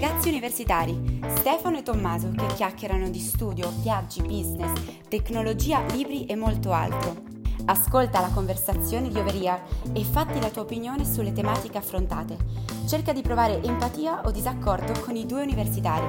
ragazzi universitari, Stefano e Tommaso, che chiacchierano di studio, viaggi, business, tecnologia, libri e molto altro. Ascolta la conversazione di Overear e fatti la tua opinione sulle tematiche affrontate. Cerca di provare empatia o disaccordo con i due universitari.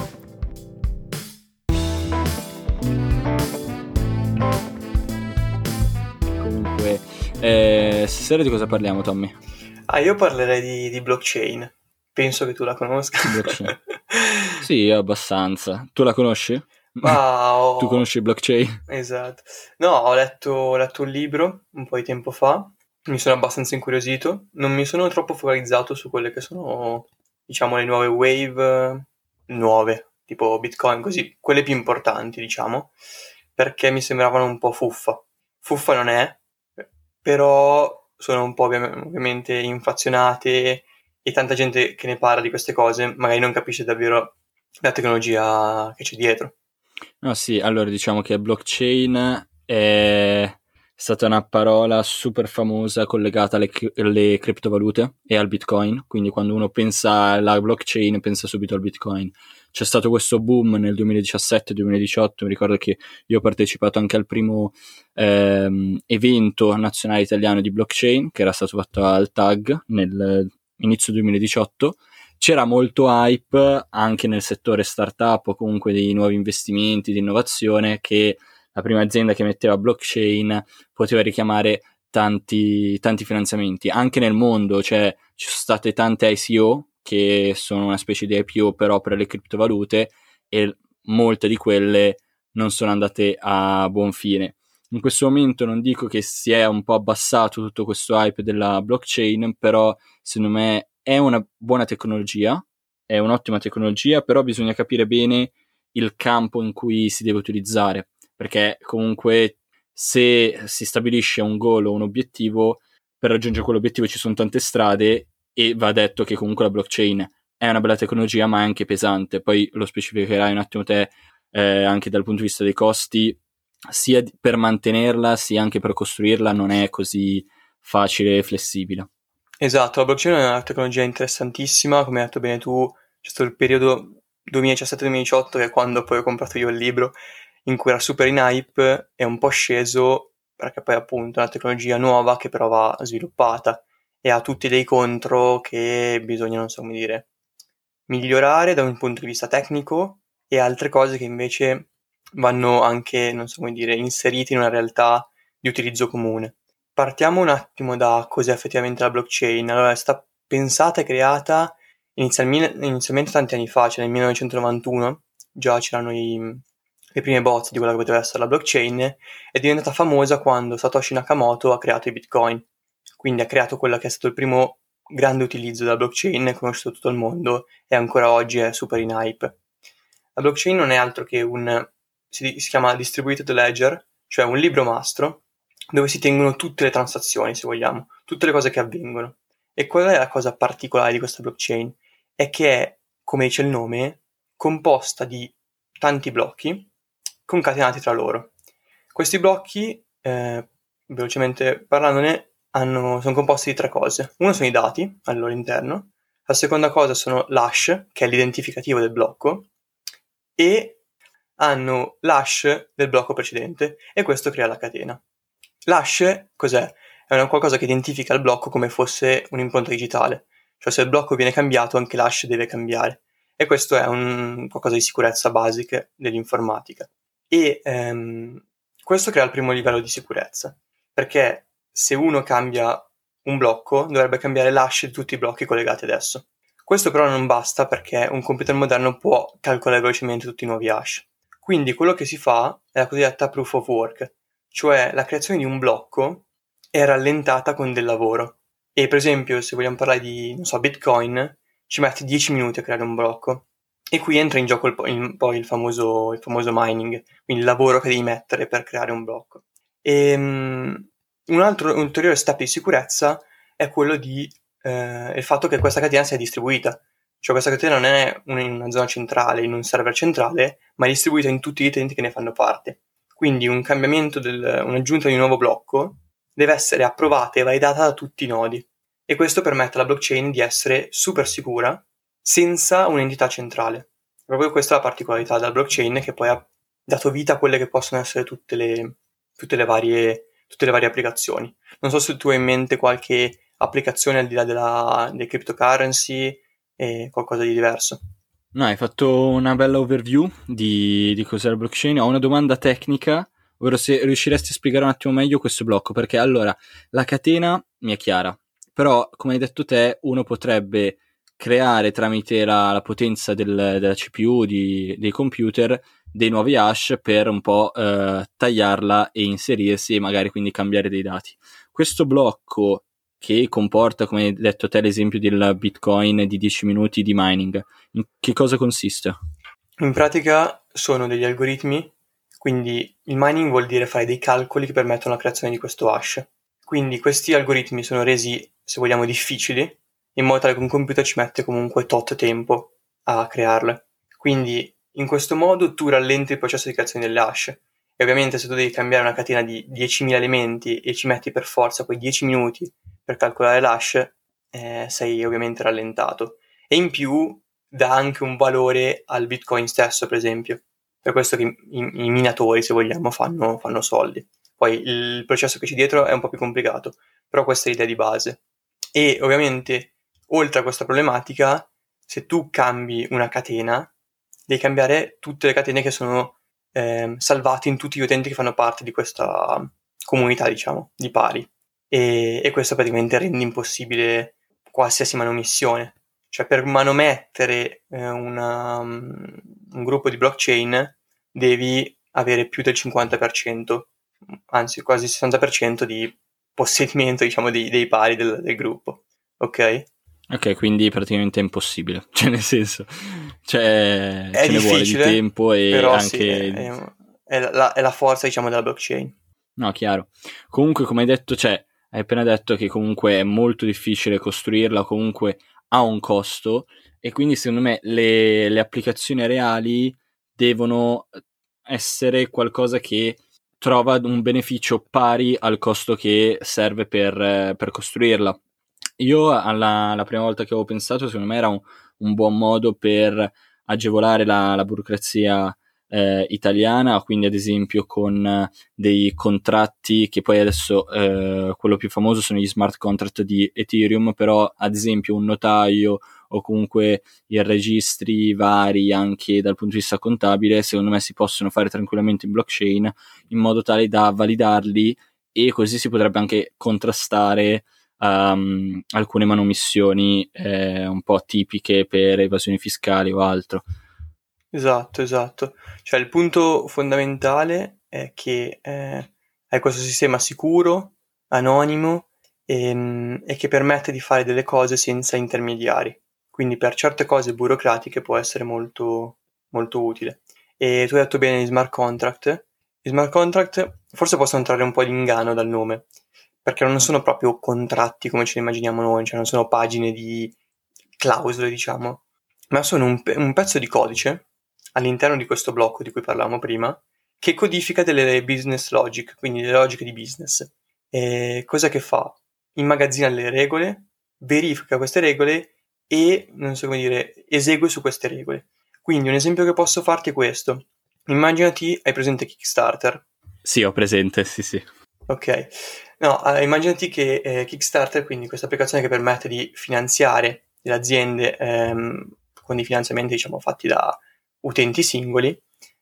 Comunque, stasera di cosa parliamo, Tommy? Io parlerei di blockchain. Penso che tu la conosca. Blockchain. Sì, abbastanza. Tu la conosci? Tu conosci blockchain? Esatto. No, ho letto un libro un po' di tempo fa. Mi sono abbastanza incuriosito. Non mi sono troppo focalizzato su quelle che sono, diciamo, le nuove wave nuove, tipo Bitcoin, così, quelle più importanti, diciamo, perché mi sembravano un po' fuffa. Fuffa non è, però sono un po' ovviamente inflazionate e tanta gente che ne parla di queste cose magari non capisce davvero la tecnologia che c'è dietro. No, sì, allora diciamo che blockchain è stata una parola super famosa collegata alle criptovalute e al Bitcoin, quindi quando uno pensa alla blockchain pensa subito al Bitcoin. C'è stato questo boom nel 2017-2018, mi ricordo che io ho partecipato anche al primo evento nazionale italiano di blockchain, che era stato fatto al TAG nell'inizio 2018. C'era molto hype anche nel settore startup o comunque dei nuovi investimenti, di innovazione, che la prima azienda che metteva blockchain poteva richiamare tanti finanziamenti. Anche nel mondo, cioè, ci sono state tante ICO che sono una specie di IPO però per le criptovalute, e molte di quelle non sono andate a buon fine. In questo momento non dico che si è un po' abbassato tutto questo hype della blockchain, però secondo me è una buona tecnologia, è un'ottima tecnologia, però bisogna capire bene il campo in cui si deve utilizzare, perché comunque se si stabilisce un goal o un obiettivo, per raggiungere quell'obiettivo ci sono tante strade, e va detto che comunque la blockchain è una bella tecnologia ma è anche pesante. Poi lo specificherai un attimo te, anche dal punto di vista dei costi, sia per mantenerla sia anche per costruirla non è così facile e flessibile. Esatto, la blockchain è una tecnologia interessantissima, come hai detto bene tu. C'è stato il periodo 2017-2018, che è quando poi ho comprato io il libro, in cui era super in hype, è un po' sceso perché poi appunto è una tecnologia nuova che però va sviluppata e ha tutti dei contro che bisogna, non so come dire, migliorare da un punto di vista tecnico, e altre cose che invece vanno anche, non so come dire, inserite in una realtà di utilizzo comune. Partiamo un attimo da cos'è effettivamente la blockchain. Allora, è stata pensata e creata inizialmente tanti anni fa, cioè nel 1991, già c'erano le prime bozze di quella che poteva essere la blockchain. È diventata famosa quando Satoshi Nakamoto ha creato i Bitcoin, quindi ha creato quello che è stato il primo grande utilizzo della blockchain conosciuto da tutto il mondo, e ancora oggi è super in hype. La blockchain non è altro che si chiama distributed ledger, cioè un libro mastro dove si tengono tutte le transazioni, se vogliamo, tutte le cose che avvengono. E qual è la cosa particolare di questa blockchain? È che è, come dice il nome, composta di tanti blocchi concatenati tra loro. Questi blocchi, velocemente parlandone, sono composti di tre cose. Uno sono i dati al loro interno, la seconda cosa sono l'hash, che è l'identificativo del blocco, e hanno l'hash del blocco precedente, e questo crea la catena. L'hash cos'è? È una qualcosa che identifica il blocco come fosse un'impronta digitale, cioè se il blocco viene cambiato anche l'hash deve cambiare, e questo è un qualcosa di sicurezza basica dell'informatica. E questo crea il primo livello di sicurezza, perché se uno cambia un blocco dovrebbe cambiare l'hash di tutti i blocchi collegati adesso. Questo però non basta, perché un computer moderno può calcolare velocemente tutti i nuovi hash. Quindi quello che si fa è la cosiddetta proof of work, cioè la creazione di un blocco è rallentata con del lavoro. E per esempio, se vogliamo parlare di, non so, Bitcoin, ci metti 10 minuti a creare un blocco. E qui entra in gioco poi il famoso mining, quindi il lavoro che devi mettere per creare un blocco. Un altro ulteriore step di sicurezza è quello di il fatto che questa catena sia distribuita. Cioè questa catena non è in una zona centrale, in un server centrale, ma è distribuita in tutti gli utenti che ne fanno parte. Quindi un cambiamento, un'aggiunta di un nuovo blocco deve essere approvata e validata da tutti i nodi. E questo permette alla blockchain di essere super sicura senza un'entità centrale. Proprio questa è la particolarità della blockchain, che poi ha dato vita a quelle che possono essere tutte le varie applicazioni. Non so se tu hai in mente qualche applicazione al di là delle cryptocurrency e qualcosa di diverso. No, hai fatto una bella overview di cos'è la blockchain. Ho una domanda tecnica, ovvero se riusciresti a spiegare un attimo meglio questo blocco, perché allora la catena mi è chiara, però come hai detto te, uno potrebbe creare tramite la potenza della CPU, dei computer, dei nuovi hash per un po' tagliarla e inserirsi e magari quindi cambiare dei dati. Questo blocco che comporta, come hai detto te, l'esempio del Bitcoin di 10 minuti di mining, in che cosa consiste? In pratica sono degli algoritmi, quindi il mining vuol dire fare dei calcoli che permettono la creazione di questo hash. Quindi questi algoritmi sono resi, se vogliamo, difficili, in modo tale che un computer ci mette comunque tot tempo a crearle. Quindi in questo modo tu rallenti il processo di creazione delle hash. E ovviamente se tu devi cambiare una catena di 10.000 elementi e ci metti per forza quei 10 minuti per calcolare l'hash, sei ovviamente rallentato. E in più dà anche un valore al Bitcoin stesso, per esempio. Per questo che i minatori, se vogliamo, fanno soldi. Poi il processo che c'è dietro è un po' più complicato, però questa è l'idea di base. E ovviamente, oltre a questa problematica, se tu cambi una catena, devi cambiare tutte le catene che sono salvate in tutti gli utenti che fanno parte di questa comunità, diciamo, di pari. E questo praticamente rende impossibile qualsiasi manomissione. Cioè, per manomettere un gruppo di blockchain devi avere più del 50%, anzi quasi il 60% di possedimento, diciamo, dei pari del gruppo. Ok? Ok, quindi praticamente è impossibile, cioè nel senso, cioè, È ce ne vuole di difficile, tempo e però anche... sì, è la forza, diciamo, della blockchain. No, chiaro. Comunque, come hai detto, cioè, hai appena detto che comunque è molto difficile costruirla, comunque ha un costo, e quindi secondo me le applicazioni reali devono essere qualcosa che trova un beneficio pari al costo che serve per costruirla. Io la prima volta che avevo pensato, secondo me era un buon modo per agevolare la burocrazia italiana, quindi ad esempio con dei contratti che poi adesso quello più famoso sono gli smart contract di Ethereum, però ad esempio un notaio o comunque i registri vari anche dal punto di vista contabile, secondo me si possono fare tranquillamente in blockchain in modo tale da validarli, e così si potrebbe anche contrastare alcune manomissioni un po' tipiche per evasioni fiscali o altro. Esatto. Cioè il punto fondamentale è che hai questo sistema sicuro, anonimo e che permette di fare delle cose senza intermediari. Quindi per certe cose burocratiche può essere molto, molto utile. E tu hai detto bene gli smart contract. Gli smart contract forse possono trarre un po' di inganno dal nome, perché non sono proprio contratti come ce li immaginiamo noi, cioè non sono pagine di clausole, diciamo, ma sono un pezzo di codice all'interno di questo blocco di cui parlavamo prima, che codifica delle business logic, quindi delle logiche di business. E cosa che fa? Immagazzina le regole, verifica queste regole e, non so come dire, esegue su queste regole. Quindi un esempio che posso farti è questo. Immaginati, hai presente Kickstarter? Sì, ho presente, sì. Ok. No, immaginati che Kickstarter, quindi questa applicazione che permette di finanziare le aziende con dei finanziamenti, diciamo, fatti da utenti singoli.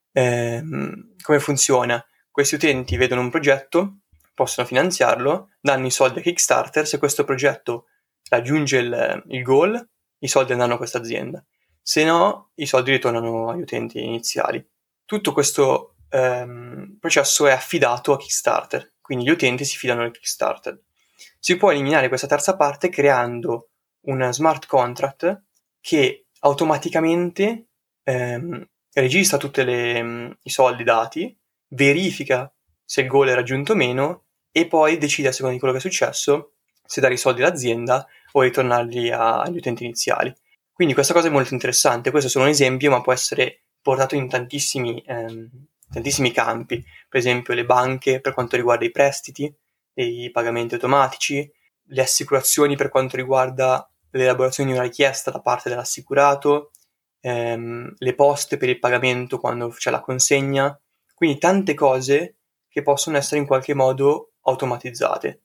Come funziona? Questi utenti vedono un progetto, possono finanziarlo, danno i soldi a Kickstarter, se questo progetto raggiunge il goal, i soldi andranno a questa azienda, se no i soldi ritornano agli utenti iniziali. Tutto questo processo è affidato a Kickstarter, quindi gli utenti si fidano del Kickstarter. Si può eliminare questa terza parte creando un smart contract che automaticamente registra tutti i soldi dati, verifica se il goal è raggiunto o meno e poi decide, a seconda di quello che è successo, se dare i soldi all'azienda o ritornarli agli utenti iniziali. Quindi questa cosa è molto interessante. Questo è solo un esempio, ma può essere portato in tantissimi campi. Per esempio le banche per quanto riguarda i prestiti e i pagamenti automatici, le assicurazioni per quanto riguarda l'elaborazione di una richiesta da parte dell'assicurato, le poste per il pagamento quando c'è la consegna, quindi tante cose che possono essere in qualche modo automatizzate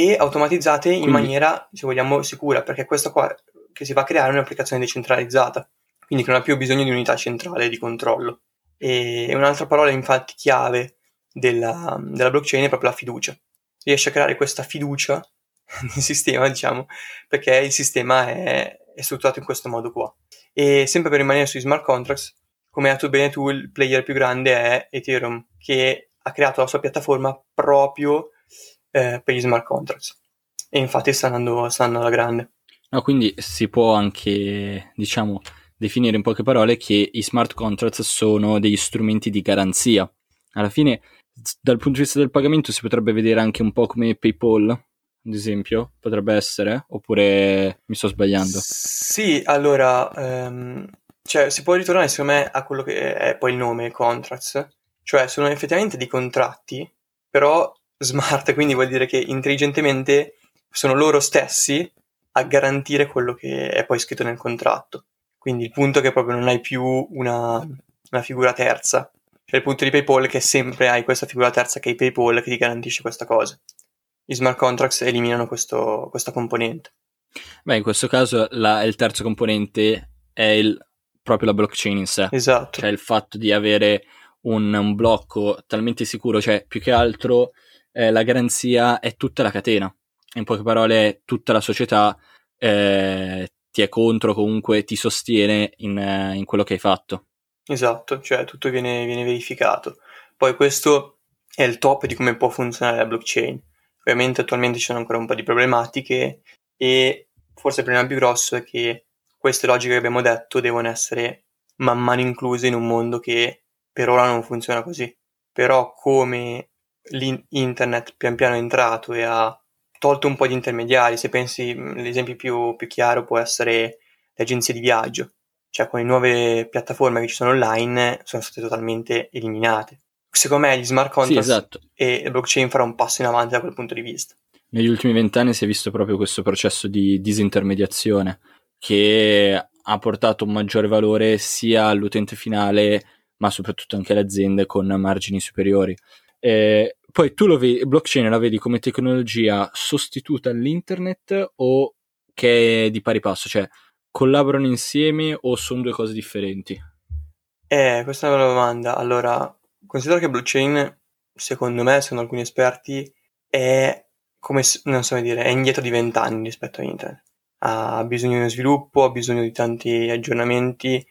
in maniera, se vogliamo, sicura, perché questa qua che si va a creare è un'applicazione decentralizzata, quindi che non ha più bisogno di unità centrale di controllo. E un'altra parola infatti chiave della blockchain è proprio la fiducia. Riesce a creare questa fiducia nel sistema, diciamo, perché il sistema è strutturato in questo modo qua. E sempre per rimanere sui smart contracts, come hai detto bene tu, il player più grande è Ethereum, che ha creato la sua piattaforma proprio per gli smart contracts. E infatti sta andando alla grande. No, quindi si può anche, diciamo, definire in poche parole che i smart contracts sono degli strumenti di garanzia. Alla fine, dal punto di vista del pagamento, si potrebbe vedere anche un po' come PayPal, ad esempio, potrebbe essere, oppure mi sto sbagliando? Sì, allora, cioè si può ritornare secondo me a quello che è poi il nome, contracts, cioè sono effettivamente dei contratti, però smart, quindi vuol dire che intelligentemente sono loro stessi a garantire quello che è poi scritto nel contratto. Quindi il punto è che proprio non hai più una figura terza. Cioè il punto di PayPal è che sempre hai questa figura terza che è PayPal che ti garantisce questa cosa. I smart contracts eliminano questa componente. Beh, in questo caso il terzo componente è proprio la blockchain in sé. Esatto. Cioè il fatto di avere un blocco talmente sicuro, cioè più che altro la garanzia è tutta la catena. In poche parole, tutta la società ti è contro, comunque ti sostiene in quello che hai fatto. Esatto, cioè tutto viene verificato. Poi questo è il top di come può funzionare la blockchain. Ovviamente attualmente ci sono ancora un po' di problematiche e forse il problema più grosso è che queste logiche che abbiamo detto devono essere man mano incluse in un mondo che per ora non funziona così. Però come l'internet pian piano è entrato e ha tolto un po' di intermediari, se pensi l'esempio più chiaro può essere le agenzie di viaggio. Cioè con le nuove piattaforme che ci sono online sono state totalmente eliminate. Secondo me gli smart contracts Sì, esatto. e blockchain farà un passo in avanti da quel punto di vista. Negli ultimi 20 anni si è visto proprio questo processo di disintermediazione che ha portato un maggiore valore sia all'utente finale ma soprattutto anche alle aziende con margini superiori. Poi tu blockchain la vedi come tecnologia sostituta all'internet o che è di pari passo? Cioè collaborano insieme o sono due cose differenti? Questa è una bella domanda. Allora, considero che blockchain, secondo me, secondo alcuni esperti, è come, non so dire, è indietro di 20 anni rispetto a internet. Ha bisogno di uno sviluppo, ha bisogno di tanti aggiornamenti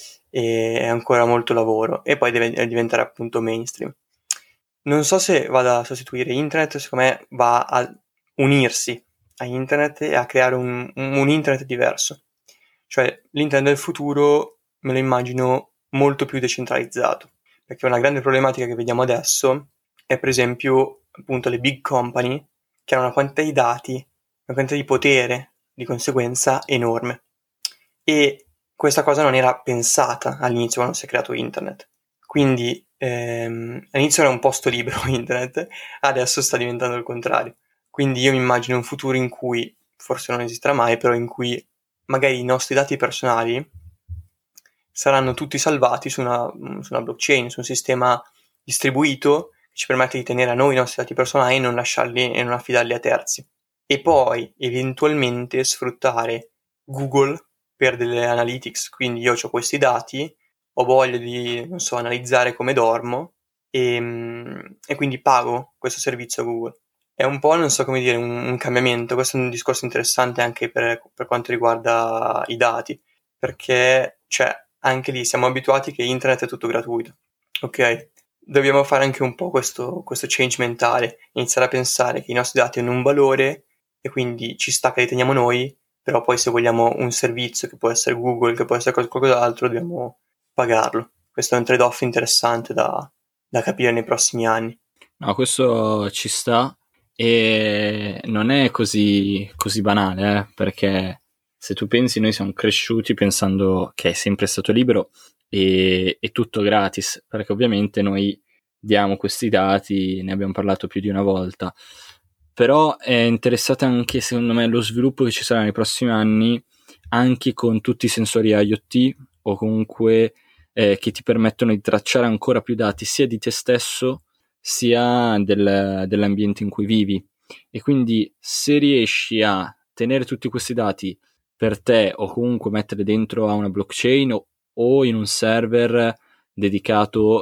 e è ancora molto lavoro. E poi deve diventare appunto mainstream. Non so se vada a sostituire internet, secondo me va a unirsi a internet e a creare un internet diverso. Cioè l'internet del futuro me lo immagino molto più decentralizzato, perché una grande problematica che vediamo adesso è per esempio appunto le big company che hanno una quantità di dati, una quantità di potere di conseguenza enorme. E questa cosa non era pensata all'inizio quando si è creato internet. Quindi all'inizio era un posto libero internet, adesso sta diventando il contrario. Quindi io mi immagino un futuro in cui, forse non esisterà mai, però in cui magari i nostri dati personali saranno tutti salvati su una blockchain, su un sistema distribuito che ci permette di tenere a noi i nostri dati personali e non lasciarli e non affidarli a terzi. E poi eventualmente sfruttare Google per delle analytics, quindi io ho questi dati, ho voglia di, non so, analizzare come dormo e quindi pago questo servizio a Google. È un po', non so come dire, un cambiamento. Questo è un discorso interessante anche per quanto riguarda i dati, perché cioè, anche lì siamo abituati che internet è tutto gratuito, ok? Dobbiamo fare anche un po' questo change mentale, iniziare a pensare che i nostri dati hanno un valore e quindi ci sta che li teniamo noi, però poi se vogliamo un servizio che può essere Google, che può essere qualcos'altro, dobbiamo pagarlo. Questo è un trade-off interessante da capire nei prossimi anni. No, questo ci sta e non è così banale, perché se tu pensi noi siamo cresciuti pensando che è sempre stato libero e tutto gratis, perché ovviamente noi diamo questi dati, ne abbiamo parlato più di una volta, però è interessata anche, secondo me, lo sviluppo che ci sarà nei prossimi anni, anche con tutti i sensori IoT o comunque che ti permettono di tracciare ancora più dati sia di te stesso sia dell'ambiente in cui vivi. E quindi se riesci a tenere tutti questi dati per te o comunque metterli dentro a una blockchain o in un server dedicato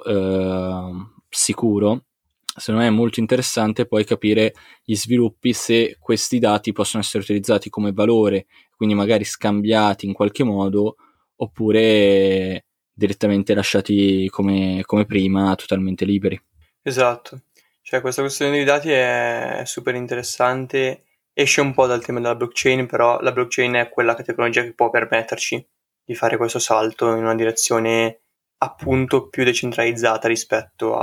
sicuro, secondo me è molto interessante poi capire gli sviluppi, se questi dati possono essere utilizzati come valore, quindi magari scambiati in qualche modo, oppure direttamente lasciati come prima, totalmente liberi. Esatto, cioè questa questione dei dati è super interessante, esce un po' dal tema della blockchain, però la blockchain è quella tecnologia che può permetterci di fare questo salto in una direzione appunto più decentralizzata rispetto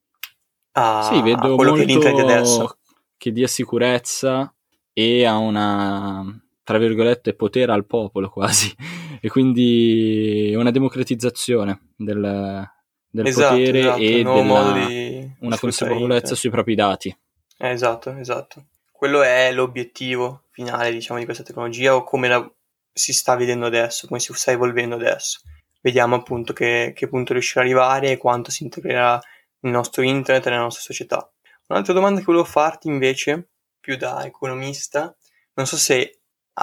Sì, a vedo quello che è l'internet di adesso. molto che dia sicurezza e ha una, tra virgolette, potere al popolo quasi, e quindi una democratizzazione del Esatto, potere un e nuovo modo della di una sfruttare consapevolezza internet. sui propri dati. Esatto. Quello è l'obiettivo finale, diciamo, di questa tecnologia, o come si sta vedendo adesso, come si sta evolvendo adesso. Vediamo appunto che punto riuscirà ad arrivare e quanto si integrerà nel nostro internet e nella nostra società. Un'altra domanda che volevo farti invece, più da economista, non so se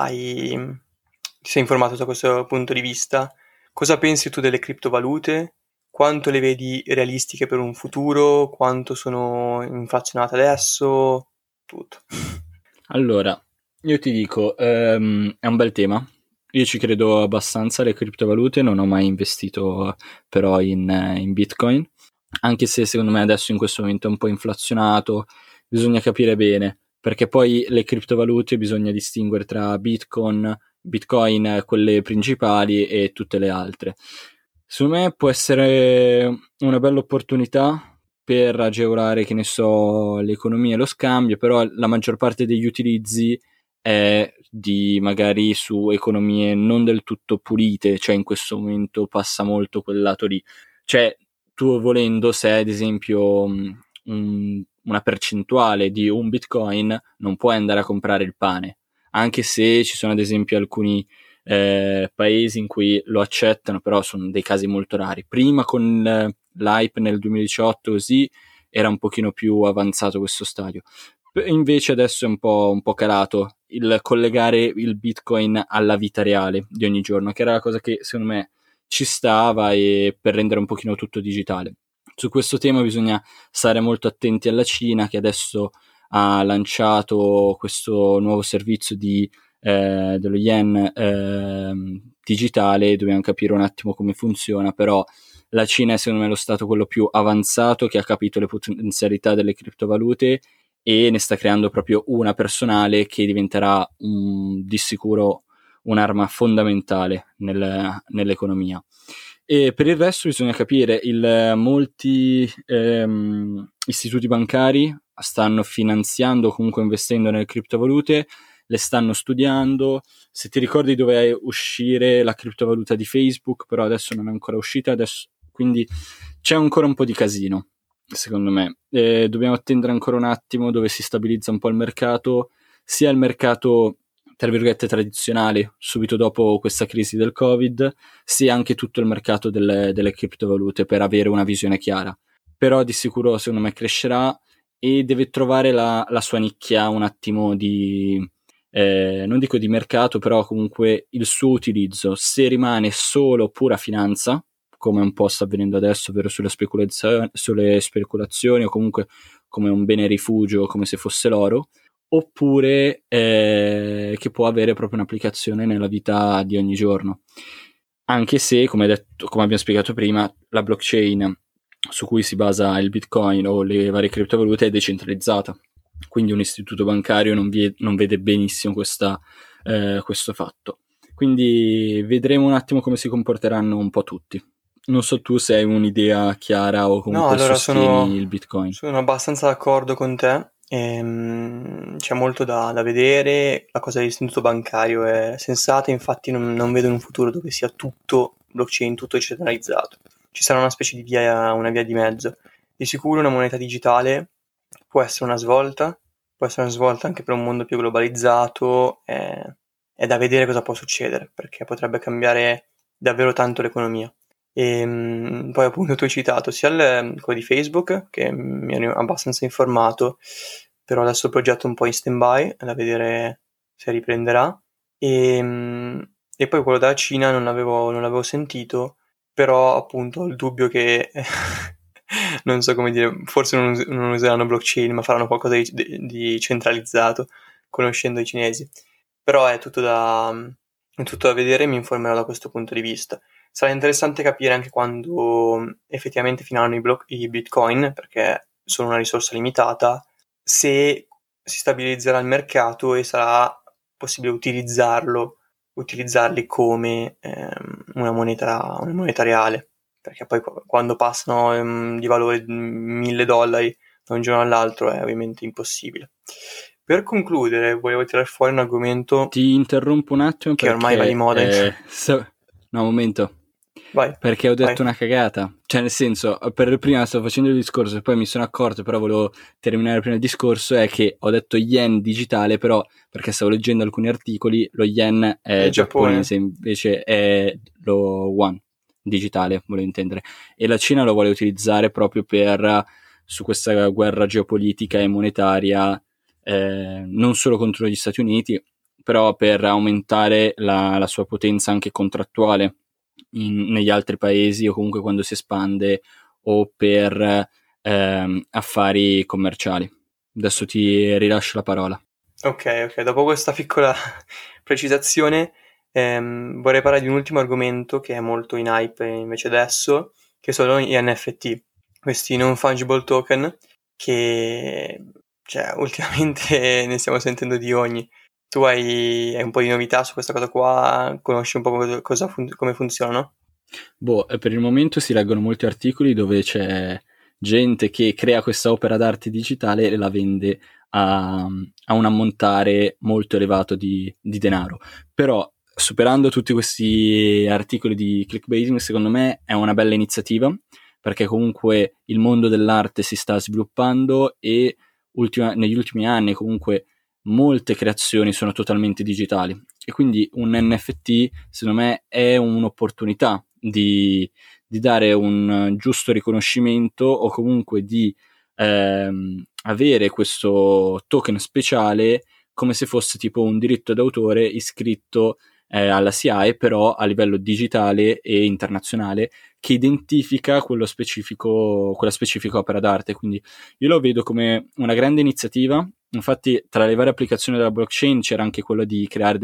ti sei informato da questo punto di vista, cosa pensi tu delle criptovalute? Quanto le vedi realistiche per un futuro? Quanto sono inflazionate adesso? Tutto. Allora, io ti dico, è un bel tema. Io ci credo abbastanza alle criptovalute, non ho mai investito però in Bitcoin, anche se secondo me adesso in questo momento è un po' inflazionato, bisogna capire bene, perché poi le criptovalute bisogna distinguere tra Bitcoin, quelle principali, e tutte le altre. Secondo me può essere una bella opportunità per agevolare, che ne so, l'economia e lo scambio, però la maggior parte degli utilizzi è di magari su economie non del tutto pulite, cioè in questo momento passa molto quel lato lì. Cioè, tu volendo, se ad esempio una percentuale di un Bitcoin, non puoi andare a comprare il pane, anche se ci sono ad esempio alcuni paesi in cui lo accettano, però sono dei casi molto rari. Prima con l'hype nel 2018 così era un pochino più avanzato questo stadio. Invece adesso è un po' calato il collegare il Bitcoin alla vita reale di ogni giorno, che era la cosa che secondo me ci stava, e per rendere un pochino tutto digitale. Su questo tema bisogna stare molto attenti alla Cina, che adesso ha lanciato questo nuovo servizio dello yen digitale. Dobbiamo capire un attimo come funziona, però la Cina è secondo me lo stato quello più avanzato, che ha capito le potenzialità delle criptovalute e ne sta creando proprio una personale che diventerà di sicuro un'arma fondamentale nell'economia. E per il resto bisogna capire, molti istituti bancari stanno finanziando o comunque investendo nelle criptovalute, le stanno studiando. Se ti ricordi doveva uscire la criptovaluta di Facebook, però adesso non è ancora uscita, adesso, quindi c'è ancora un po' di casino, secondo me. Dobbiamo attendere ancora un attimo dove si stabilizza un po' il mercato, sia il mercato tra virgolette tradizionale subito dopo questa crisi del Covid, sia anche tutto il mercato delle criptovalute, per avere una visione chiara. Però di sicuro secondo me crescerà e deve trovare la sua nicchia un attimo di non dico di mercato, però comunque il suo utilizzo. Se rimane solo pura finanza, come un po' sta avvenendo adesso, ovvero sulle speculazioni o comunque come un bene rifugio, come se fosse l'oro, oppure che può avere proprio un'applicazione nella vita di ogni giorno. Anche se, come abbiamo spiegato prima, la blockchain su cui si basa il Bitcoin o le varie criptovalute è decentralizzata, quindi un istituto bancario non vede benissimo questo fatto. Quindi vedremo un attimo come si comporteranno un po' tutti. Non so tu se hai un'idea chiara o No, comunque allora sostieni il Bitcoin. sono abbastanza d'accordo con te. C'è molto da vedere. La cosa dell'istituto bancario è sensata, infatti non vedo in un futuro dove sia tutto blockchain, tutto decentralizzato. Ci sarà una specie una via di mezzo. Di sicuro una moneta digitale può essere una svolta, può essere una svolta anche per un mondo più globalizzato, è da vedere cosa può succedere, perché potrebbe cambiare davvero tanto l'economia. E poi appunto tu hai citato sia quello di Facebook, che mi ero abbastanza informato, però adesso il progetto è un po' in stand-by, è da vedere se riprenderà. E poi quello della Cina non l'avevo sentito, però appunto ho il dubbio che non so come dire, forse non useranno blockchain, ma faranno qualcosa di centralizzato, conoscendo i cinesi. Però è tutto da vedere, mi informerò da questo punto di vista. Sarà interessante capire anche quando effettivamente finiranno i bitcoin, perché sono una risorsa limitata, se si stabilizzerà il mercato e sarà possibile utilizzarli come una moneta reale, perché poi quando passano di valore $1.000 da un giorno all'altro è ovviamente impossibile. Per concludere, volevo tirare fuori un argomento. Ti interrompo un attimo che ormai va di moda. No, un momento. Vai. Perché ho detto una cagata. Cioè, nel senso, per prima stavo facendo il discorso e poi mi sono accorto, però volevo terminare prima il discorso, è che ho detto yen digitale, però perché stavo leggendo alcuni articoli, lo yen è giapponese, invece è lo yuan digitale, volevo intendere. E la Cina lo vuole utilizzare proprio su questa guerra geopolitica e monetaria, non solo contro gli Stati Uniti, però per aumentare la sua potenza anche contrattuale negli altri paesi, o comunque quando si espande, o per affari commerciali. Adesso ti rilascio la parola. Ok, dopo questa piccola precisazione vorrei parlare di un ultimo argomento che è molto in hype invece adesso, che sono gli NFT, questi non fungible token, che ultimamente ne stiamo sentendo di ogni. Tu hai un po' di novità su questa cosa qua? Conosci un po' come funzionano? Per il momento si leggono molti articoli dove c'è gente che crea questa opera d'arte digitale e la vende a un ammontare molto elevato di denaro. Però, superando tutti questi articoli di clickbaiting, secondo me è una bella iniziativa, perché comunque il mondo dell'arte si sta sviluppando e negli ultimi anni comunque molte creazioni sono totalmente digitali, e quindi un NFT secondo me è un'opportunità di dare un giusto riconoscimento, o comunque di avere questo token speciale come se fosse tipo un diritto d'autore iscritto alla SIAE, però a livello digitale e internazionale, che identifica quella specifica opera d'arte. Quindi io lo vedo come una grande iniziativa. Infatti tra le varie applicazioni della blockchain c'era anche quella di creare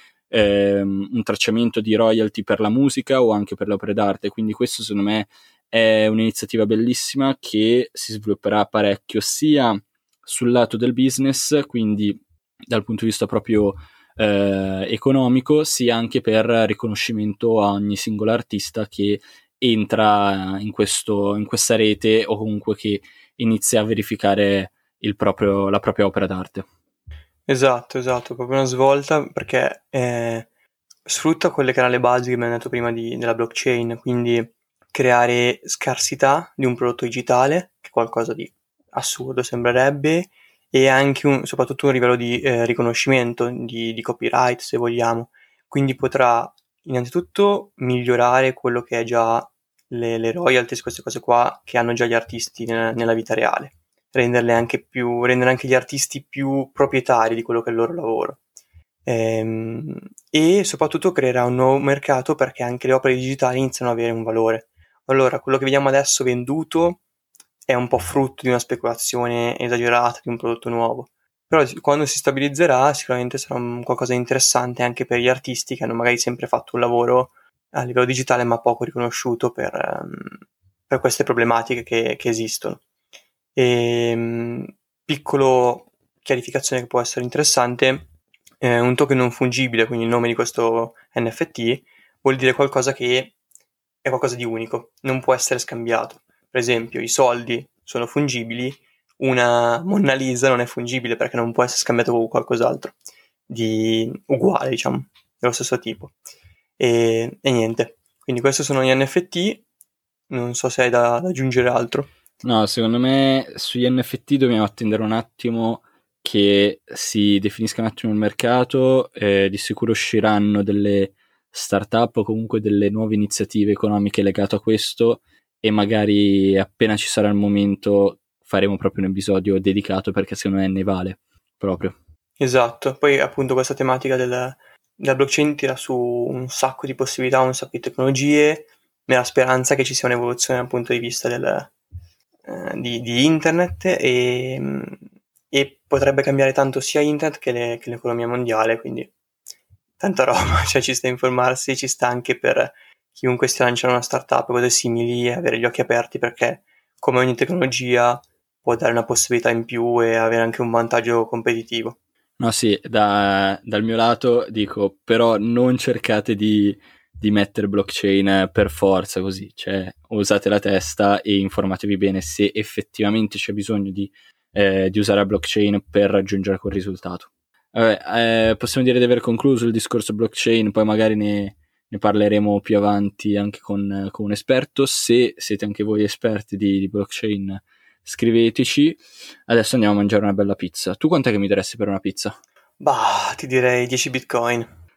un tracciamento di royalty per la musica o anche per le opere d'arte, quindi questo secondo me è un'iniziativa bellissima che si svilupperà parecchio sia sul lato del business, quindi dal punto di vista proprio economico, sia anche per riconoscimento a ogni singolo artista che entra in questa rete, o comunque che inizia a verificare la propria opera d'arte. Esatto, proprio una svolta, perché sfrutta quelle che erano le basi che abbiamo detto prima della blockchain, quindi creare scarsità di un prodotto digitale, che è qualcosa di assurdo sembrerebbe, e anche soprattutto un livello di riconoscimento, di copyright se vogliamo, quindi potrà innanzitutto migliorare quello che è già le royalties, queste cose qua che hanno già gli artisti nella vita reale, rendere anche gli artisti più proprietari di quello che è il loro lavoro, e soprattutto creerà un nuovo mercato, perché anche le opere digitali iniziano ad avere un valore. Allora, quello che vediamo adesso venduto è un po' frutto di una speculazione esagerata di un prodotto nuovo, però quando si stabilizzerà sicuramente sarà qualcosa di interessante anche per gli artisti che hanno magari sempre fatto un lavoro a livello digitale ma poco riconosciuto per queste problematiche che esistono. Piccolo chiarificazione che può essere interessante: un token non fungibile, quindi il nome di questo NFT, vuol dire qualcosa che è qualcosa di unico, non può essere scambiato. Per esempio, i soldi sono fungibili, una Mona Lisa non è fungibile perché non può essere scambiato con qualcos'altro di uguale, diciamo, dello stesso tipo. E niente, quindi questi sono gli NFT. Non so se hai da aggiungere altro. No, secondo me sugli NFT dobbiamo attendere un attimo che si definisca un attimo il mercato, di sicuro usciranno delle startup o comunque delle nuove iniziative economiche legate a questo, e magari appena ci sarà il momento faremo proprio un episodio dedicato, perché secondo me ne vale proprio. Esatto, poi appunto questa tematica della blockchain tira su un sacco di possibilità, un sacco di tecnologie, nella speranza che ci sia un'evoluzione dal punto di vista di internet, e potrebbe cambiare tanto sia internet che l'economia mondiale, quindi tanta roba, cioè ci sta a informarsi, ci sta anche per chiunque stia lanciando una startup o cose simili, avere gli occhi aperti, perché come ogni tecnologia può dare una possibilità in più e avere anche un vantaggio competitivo. No, sì, dal mio lato dico, però non cercate di mettere blockchain per forza così, cioè usate la testa e informatevi bene se effettivamente c'è bisogno di usare la blockchain per raggiungere quel risultato. Vabbè, possiamo dire di aver concluso il discorso blockchain, poi magari ne parleremo più avanti anche con un esperto. Se siete anche voi esperti di blockchain, scriveteci. Adesso andiamo a mangiare una bella pizza. Tu quant'è che mi daresti per una pizza? Bah, ti direi 10 bitcoin.